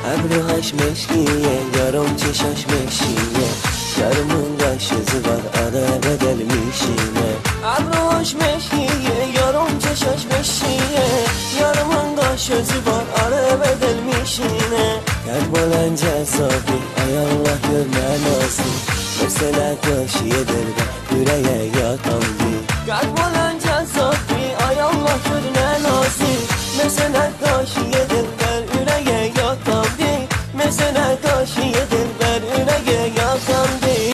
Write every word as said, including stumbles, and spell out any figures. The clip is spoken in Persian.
ابروهاش مشکیه یارم چشاش مشیه یارمون قاش زبان آره بدل میشینه ابروهاش مشکیه یارم چشاش مشیه یارمون قاش زبان آره بدل میشینه گرد بلند جذابی ای الله gör منازی مثل داشیه دل با yüreğe yatan bir Kalp olan cazabı ay Allah gör